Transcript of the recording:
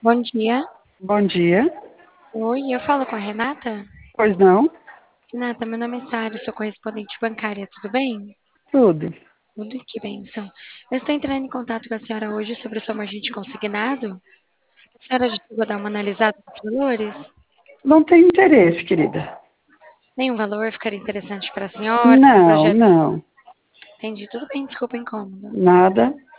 Bom dia. Bom dia. Oi, eu falo com a Renata? Pois não? Renata, meu nome é Sara, sou correspondente bancária, tudo bem? Tudo. Tudo que benção. Eu estou entrando em contato com a senhora hoje sobre o seu agente consignado. A senhora já chegou a dar uma analisada nos valores? Não tem interesse, querida. Nenhum valor ficaria interessante para a senhora? Um Não, projeto? não. Entendi, tudo bem, desculpa o incômodo. Nada.